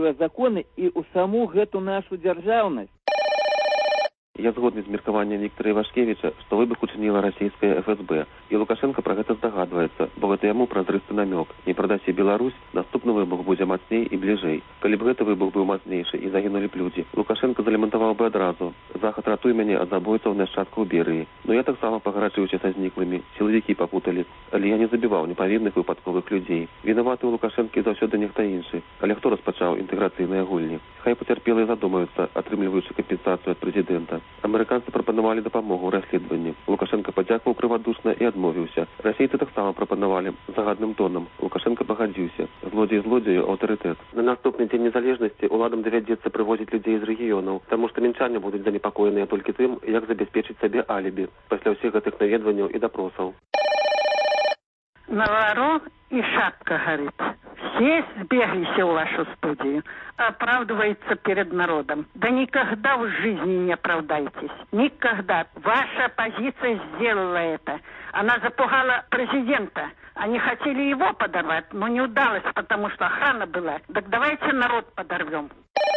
ўсновы законы і ў саму гэту нашу дзяржаўнасць. Я згодны з меркаваннем Віктора Івашкевіча, што выбух учыніла расійская ФСБ. І Лукашенко пра гэта здагадваецца, бо гэта яму празрысты намёк. Не прадасі Беларусь, наступны выбух будзе мацней і бліжэй. Калі б гэты выбух быў мацнейшы і загінулі б людзі, Лукашенко залемантаваў бы адразу: захад, ратуй мяне ад забойцаў нашчадкаў Берыі. Но я таксама пагарачыўся са зніклымі, сілавікі папуталі. Але я не забіваў непавінных выпадковых людзей. Вінаваты ў Лукашэнкі заўсёды нехта іншы. Але хто распачаў інтэграцыйныя гульні? Хай пацярпелыя задумаюцца, атрымліваючы кампенсацыю ад прэзідэнта. Амерыканцы прапанавалі дапамогу ў расследаванні. Лукашенко падзякаваў крывадушна і адмовіўся. Расейцы таксама прапанавалі загадным тонам. Лукашенко пагадзіўся. Злодзей злодзею аўтарытэт. На наступны дзень незалежнасці уладам давядзецца прывозіць людзей з рэгіёнаў, таму што мінчане будуць занепакоеныя толькі тым, як забяспечыць сабе алібі пасля ўсіх гэтых наведванняў і допросаў. Наворот и шапка горит. Все сбеглись в вашу студию. Оправдывается перед народом. Да никогда в жизни не оправдайтесь. Никогда. Ваша оппозиция сделала это. Она запугала президента. Они хотели его подорвать, но не удалось, потому что охрана была. Так давайте народ подорвем.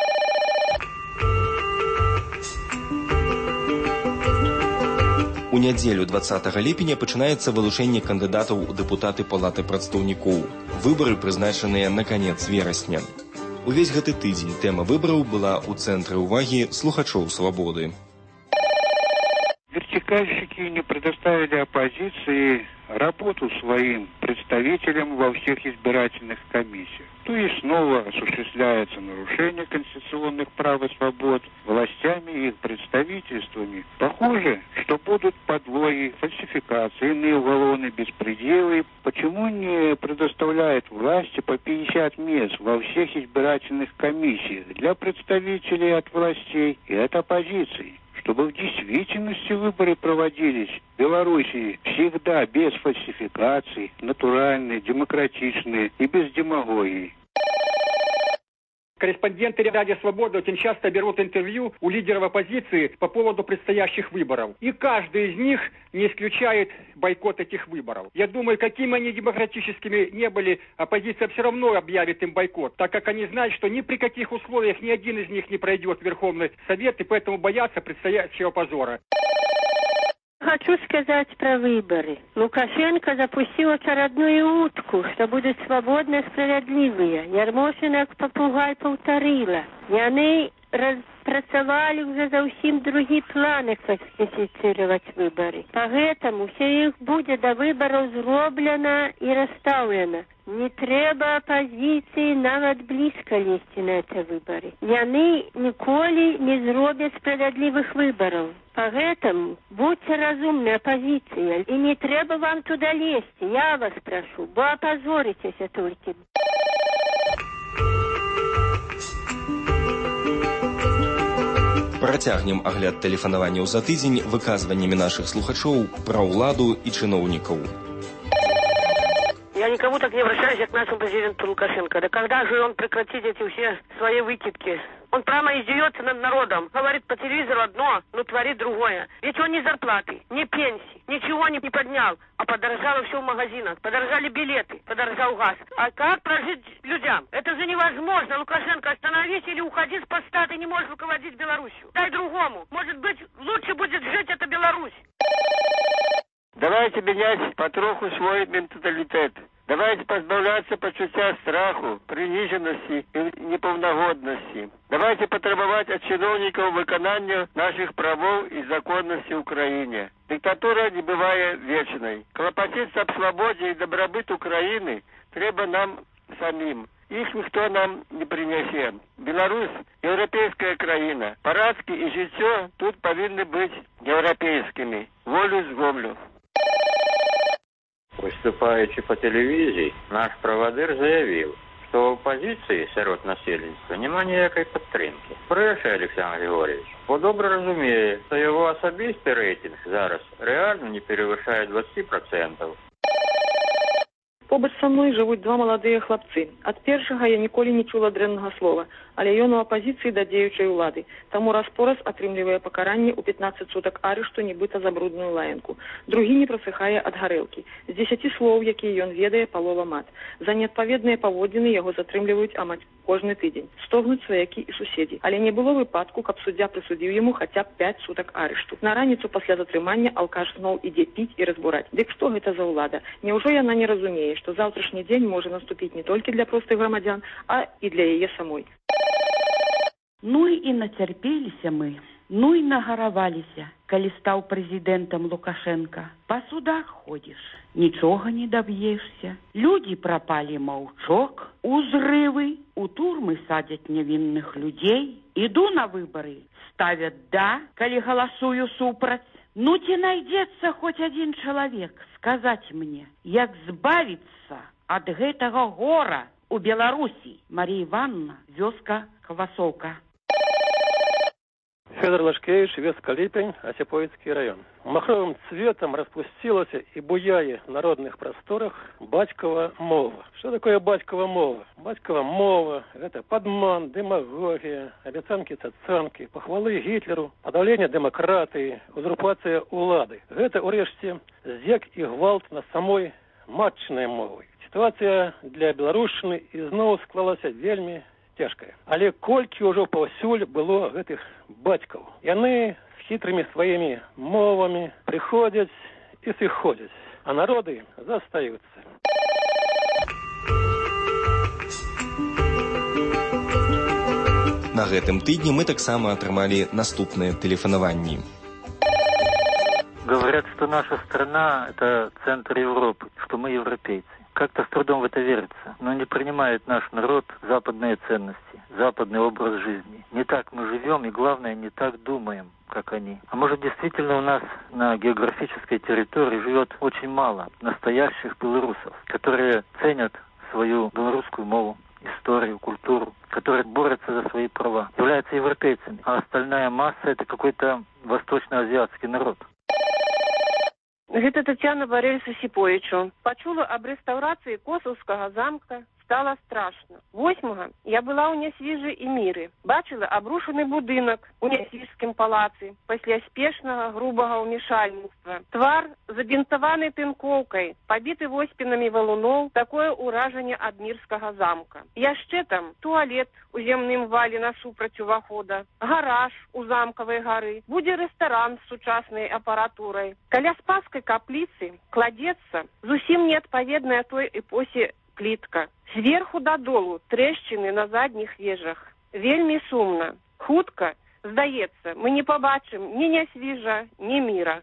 У нядзелю 20 ліпеня пачынаецца вылучэнне кандыдатаў у дэпутаты палаты прадстаўнікоў. Выбары прызначаныя на канец верасня. Увесь гэты тыдзень тэма выбараў была ў цэнтры ўвагі слухачоў «Свабоды». Вертикальщики не предоставили оппозиции работу своим представителям во всех избирательных комиссиях. То есть снова осуществляется нарушение конституционных прав и свобод властями и их представительствами. Похоже, что будут подлоги, фальсификации, иные уголовные беспределы. Почему не предоставляют власти по 50 мест во всех избирательных комиссиях для представителей от властей и от оппозиции? Чтобы в действительности выборы проводились в Белоруссии всегда без фальсификаций, натуральные, демократичные и без демагогии. Корреспонденты Радио Свобода очень часто берут интервью у лидеров оппозиции по поводу предстоящих выборов. И каждый из них не исключает бойкот этих выборов. Я думаю, какими они демократическими не были, оппозиция все равно объявит им бойкот, так как они знают, что ни при каких условиях ни один из них не пройдет в Верховный Совет, и поэтому боятся предстоящего позора. Хочу сказать про выборы. Лукашенко запустил очередную утку, что будут свободные и справедливые. Ярмошина как попугай повторила. И они распрацовали уже совсем другие планы фальсифицировать выборы. Поэтому все их будет до выборов сделано и расставлено. Не треба оппозиции навіть близко лезть на эти выборы. И они николи не сделают справедливых выборов. Поэтому будьте разумны, оппозиция, и не треба вам туда лезть. Я вас прошу, бо опозоритесь только. Працягнем агляд тэлефанаванняў за тыдзень выказваннямі нашых слухачоў пра ўладу і чыноўнікаў. Я никому так не обращаюсь, как к нашему президенту Лукашенко. Да когда же он прекратит эти все свои выкидки? Он прямо издевается над народом. Говорит по телевизору одно, но творит другое. Ведь он ни зарплаты, ни пенсии, ничего не поднял. А подорожало все в магазинах. Подорожали билеты, подорожал газ. А как прожить людям? Это же невозможно. Лукашенко, остановись или уходи с поста. Ты не можешь руководить Беларусью. Дай другому. Может быть, лучше будет жить эта Беларусь. Давайте менять потроху свой менталитет. Давайте позбавляться почуття страху, приниженности и неповногодности. Давайте потребовать от чиновников выполнения наших правов и законности в Украине. Диктатура не бывает вечной. Клопотиться об свободе и добробыт Украины треба нам самим. Их никто нам не принесет. Беларусь – европейская краина. Парадки и житё тут повинны быть европейскими. Волю з гомлю. Выступаючи по телевізії, наш правадир заявив, що в опозиції серед населення немає ніякої підтримки. Бреше Олександр Григорьевич, бо добре розуміє, що його особистий рейтинг зараз реально не перевищає 20%. Побач са мной жывуць два маладыя хлапцы. Ад першага я ніколі не чула дрэннага слова, але ён у апазіцыі да дзеючай улады. Таму раз-пораз атрымлівае пакаранне ў 15 сутак арышту нібыта за брудную лаянку. Другі не прасыхае ад гарэлкі. З 10 слоў, якія ён ведае, палова мат. За неадпаведныя паводзіны яго затрымліваюць амаль кожны тыдзень. Стогнуць сваякі і суседзі. Але не было выпадку, каб суддзя прысудзіў яму хаця б 5 сутак арышту. На раніцу пасля затрымання алкаш зноў ідзе піць і разбураць. Дык што гэта за ўлада? Няўжо яна не разумее, што заўтрашні дзень можа наступіць не толькі для простых грамадзян, а і для яе самой. Ну і нацярпеліся мы, ну і нагараваліся, калі стаў прэзідэнтам Лукашенка. Па судах ходзіш, нічога не даб'ешся. Людзі прапалі маўчок, узрывы, у турмы садзяць невінных людзей. Іду на выбары, ставят «да», калі галасую супраць. Ну ці найдзецца хоць адзін чалавек сказаць мне, як збавіцца ад гэтага гора у Беларусі. Марія Івановна, вёска Квасоўка. Федор Лашкевич, Веска Липень, Осиповицкий район. Махровым цветом распустилась и буяе в народных просторах батькова мова. Что такое батькова мова? Батькова мова – это подман, демагогия, обяцанки-цацанки, похвалы Гитлеру, подавление демократии, узурпация улады. Это, урэшце, зек и гвалт на самой матчной мовой. Ситуация для беларушчыны ізноў склалася вельмі цяжкая. Але колькі ўжо паўсюль было гэтых бацькаў. Яны з хітрымі сваімі мовамі прыходзяць і сыходзяць, а народы застаюцца. На гэтым тыдні мы таксама атрымалі наступныя тэлефанаванні. Говорят, что наша страна – это центр Европы, что мы европейцы. Как-то с трудом в это верится, но не принимает наш народ западные ценности, западный образ жизни. Не так мы живем и, главное, не так думаем, как они. А может, действительно у нас на географической территории живет очень мало настоящих белорусов, которые ценят свою белорусскую мову, историю, культуру, которые борются за свои права, являются европейцами, а остальная масса – это какой-то восточноазиатский народ. Гэта Тетяна Борису Осиповичу. Почула об реставрации Косовского замка, стало страшно. 8-го я была у Нясвіжы і Міры. Бачила обрушений будинок у Нясвіжскім палацы пасля спешного грубого ўмешальніцтва. Твар забінтаваны тынкоўкай, побиты воспінамі валуноў, такое ўражанне ад Мірскага замка. Яшчэ там туалет у земным вале насупраць увахода, гараж у замкавай гары, будзе рэстаран з сучаснай апаратурай. Каля Спасскай капліцы кладецца зусім неадпаведная той эпосе плітка. Зверху дадолу трэшчыны на задніх вежах. Вельмі сумна. Хутка, здаецца, мы не пабачым ні Нясвіжа, ні Міра.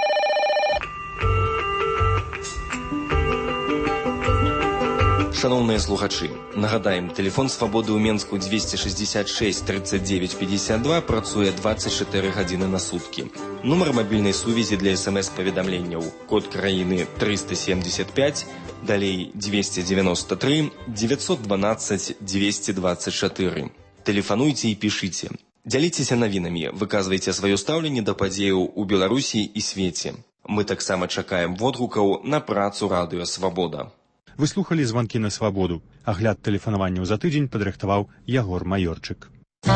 Шановныя слухачы, нагадаем, тэлефон свабоды ў Менску 266 39 52 працуе 24 гадзіны на суткі. Нумар мабільнай сувязі для СМС-паведамленняў. Код краіны 375, далей 293 912 224. Тэлефануйце і пішыце. Дзяліцеся навінамі, выказвайце сваё стаўленне да падзеяў у Беларусі і свеце. Мы таксама чакаем водгукаў на працу радыё «Свабода». Вы слухали званкі на свабоду. Агляд тэлефанаванняў за тыдзень падрыхтаваў Ягор Маёрчык.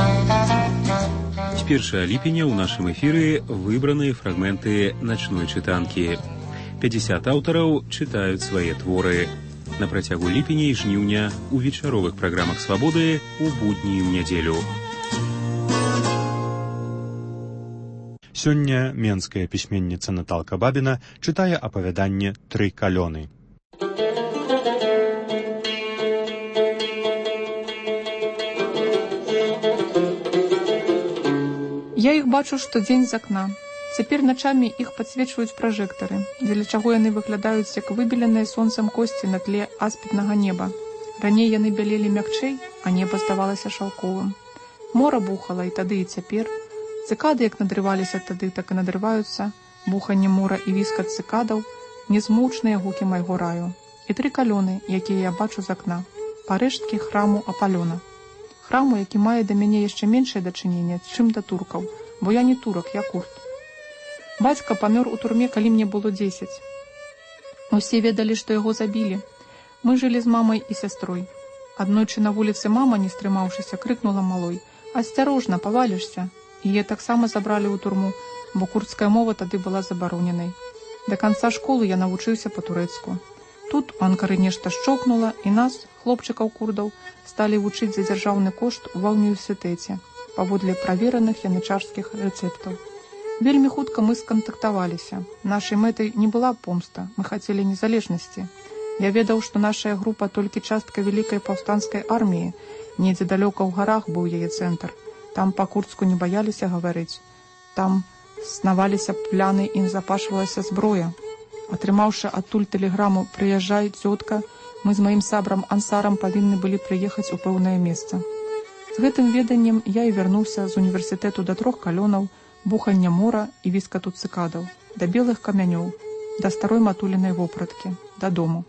З 1 ліпеня ў нашым эфіры выбраныя фрагменты начной чытанкі. 50 аўтараў чытаюць свае творы. На працягу ліпеня і жніўня у вечаровых праграмах «Свабоды» у будні і ў нядзелю. Сёння менская пісьменніца Наталка Бабіна чытае апавяданне «Тры калёны». Я іх бачу штодзень з акна. Цяпер начамі іх падсвечваюць пражэктары, дзеля чаго яны выглядаюць як выбеленыя сонцам косці на тле аспіднага неба. Раней яны бялелі мякчэй, а неба здавалася шаўковым. Мора бухала і тады, і цяпер. Цыкады як надрываліся тады, так і надрываюцца. Буханне мора і віскат цыкадаў – незмоўчныя гукі майго раю. І тры калёны, якія я бачу з акна. Парэшткі храму Апалёна. Храму, які мае да мяне яшчэ меншае дачыненне, чым да туркаў, бо я не турак, я курд. Бацька памёр у турме, калі мне было 10. Усе ведалі, што яго забілі. Мы жылі з мамай і сястрой. Аднойчы на вуліцы мама, не стрымаўшыся, крыкнула малой: «Асцярожна, павалішся!» Яе таксама забралі ў турму, бо курдская мова тады была забароненай. Да канца школы я навучыўся па-турэцку. Тут у Анкары нешта шчокнула, і нас, хлопчыкаў-курдаў, сталі вучыць за дзяржаўны кошт ва ўніверсітэце, паводле правераных янычарскіх рэцэптаў. Вельмі хутка мы скантактаваліся. Нашай мэтай не была помста, мы хацелі незалежнасці. Я ведаў, што нашая група толькі частка вялікай паўстанцкай арміі, недзе далёка ў гарах быў яе цэнтр. Там па-курдску не баяліся гаварыць. Там снаваліся пляны і запашвалася зброя. Атрымаўшы адтуль тэлеграму «Прыязджай, цётка», мы з маім сабрам Ансарам павінны былі прыехаць у пэўнае месца. З гэтым веданнем я і вярнуўся з універсітэту да 3 калёнаў, бухання мора і віскату цыкадаў, да белых камянёў, да старой матулінай вопраткі, дадому.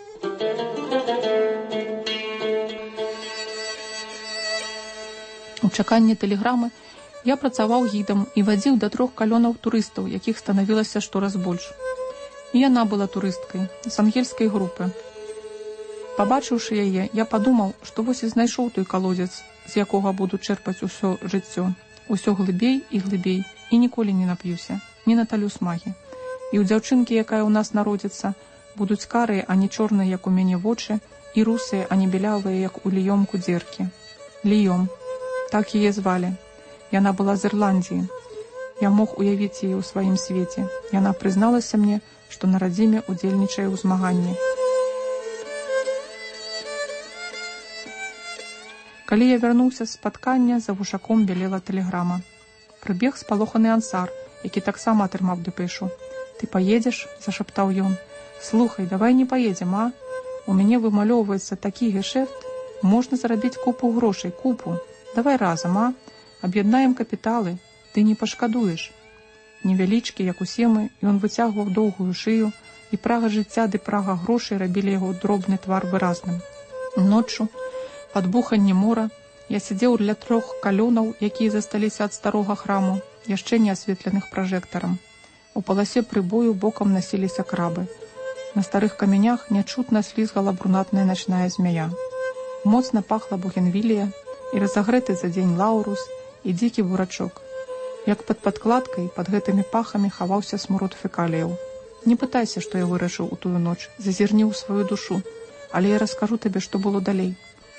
У чаканні тэлеграмы я працаваў гідам і вадзіў да 3 калёнаў турыстаў, якіх станавілася штораз больш. І яна была турысткай з ангельскай групы. Пабачыўшы яе, я падумаў, што вось і знайшоў той калодзец, з якога буду чэрпаць усё жыццё. Усё глыбей і глыбей, і ніколі не нап'юся, не наталю смагі. І ў дзяўчынкі, якая ў нас народзіцца, будуць карыя, а не чорныя, як у мяне вочы, і русыя, а не белявыя, як у Ліём кудзеркі. Ліём. Так яе звалі. Яна была з Ірландіі. Я мог уявіць яе ў сваім свеце. Яна прызналася мне, што на радзіме удзельнічае ў змаганні. Калі я вярнуўся з спаткання, за вушаком белела тэлеграма. Прыбег спалоханы Ансар, які таксама атрымаў дэпэшу. «Ты паедзеш?» – зашаптаў ён. «Слухай, давай не паедзем, а? У мяне вымалёўваецца такі гешэфт. Можна зарабіць купу грошай, купу. Давай разам, а? Аб'яднаем капіталы. Ты не пашкадуеш». Невялічкі, як усе мы, ён выцягваў доўгую шыю, і прага жыцця ды прага грошай рабілі яго дробны твар выразным. Ноччу, пад буханне мора, я сядзеў для 3 калёнаў, якія засталіся ад старога храму, яшчэ не асветленых пражэктарам. У паласе прыбою бокам насіліся крабы. На старых камянях нячутна слізгала брунатная начная змяя. Моцна пахла бугенвілія і разагрэты за дзень лаурус і дзікі бурачок. Як пад падкладкай, пад гэтымі пахамі хаваўся смурод фекаліяў. Не пытайся, што я вырашыў у тую ноч, зазірні ў сваю душу, але я раскажу табе, што было далей.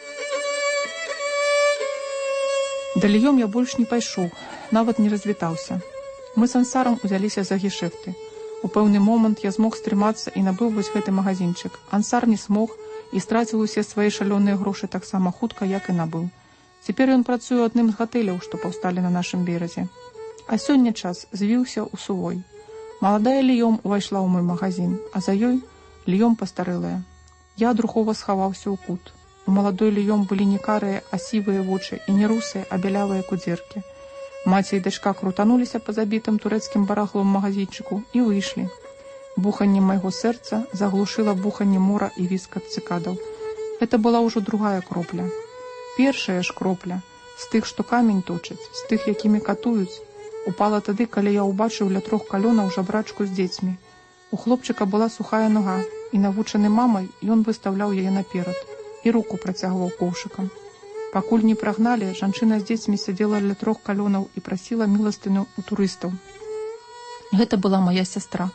Далеём я больш не пайшоў, нават не развітаўся. Мы з Ансарам узяліся за гешэфты. У пэўны момант я змог стрымацца і набыў вось гэты магазинчык. Ансар не смог і страціў усе свае шалёныя грошы таксама хутка, як і набыў. Цяпер ён працуе ў адным з гатэляў, што паўсталі на нашым беразе. А сёння час звіўся ў сувой. Маладая Ліём увайшла ў мой магазин, а за ёй Ліём пастарэлая. Я друхова схаваўся ў кут. У маладой Ліём былі не карыя, а сівыя вочы і не русыя, а бялявыя кудзеркі. Маці і дачка крутануліся па забітым турэцкім барахлом магазинчыку і выйшлі. Буханне майго сэрца заглушыла буханне мора і віскат цыкадаў. Гэта была ўжо другая кропля. Першая ж кропля, з тых, што камень точаць, з тых, якімі катуюць, упала тады, калі я ўбачыў ля 3 калёнаў жабрачку з дзецьмі. У хлопчыка была сухая нога, і навучаны мамай ён выстаўляў яе наперад і руку працягваў коўшыкам. Пакуль не прагналі, жанчына з дзецьмі сядзела ля 3 калёнаў і прасіла міластыну ў турыстаў. Гэта была мая сястра.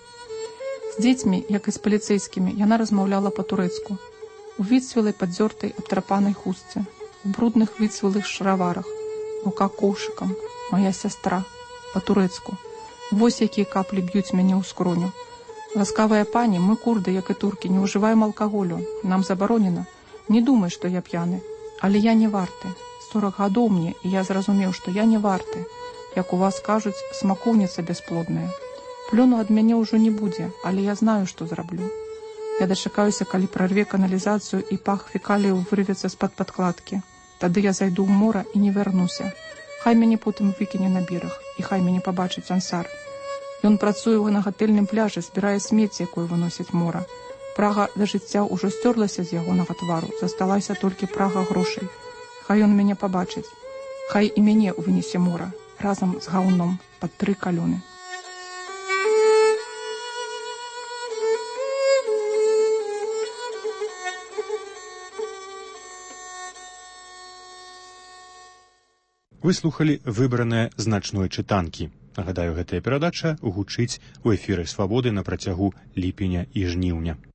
З дзецьмі, як і з паліцэйскімі, яна размаўляла па-турэцку. У выцвілай падзёртай абтрапанай хустцы, у брудных выцвілых шараварах, рука коўшыкам, мая сястра, па-турэцку. Вось якія каплі б'юць мяне ў скроню. Ласкавая пані, мы курды, як і туркі, не ўжываем алкаголю. Нам забаронена. Не думай, што я п'яны. Але я не варты. 40 гадоў мне, і я зразумеў, што я не варты. Як у вас кажуць, смакоўніца бясплодная. Плёну ад мяне ўжо не будзе, але я знаю, што зраблю. Я дачакаюся, калі прарве каналізацыю і пах фекалію вырвецца з-пад падкладкі. Тады я зайду ў мора і не вярнуся. Хай мяне потым выкіне на бераг, і хай мяне пабачыць Ансар. Ён працуе на гатэльным пляжы, збірае смецце, якое выносіць мора. Прага да жыцця ўжо сцёрлася з ягонага твару, засталася толькі прага грошай. Хай ён мяне пабачыць. Хай і мяне вынесе мора, разам з гаўном пад 3 калёны. Вы слухалі выбраныя з начной чытанкі. Нагадаю, гэтая перадача гучыць у эфіры «Свабоды» на працягу ліпеня і жніўня.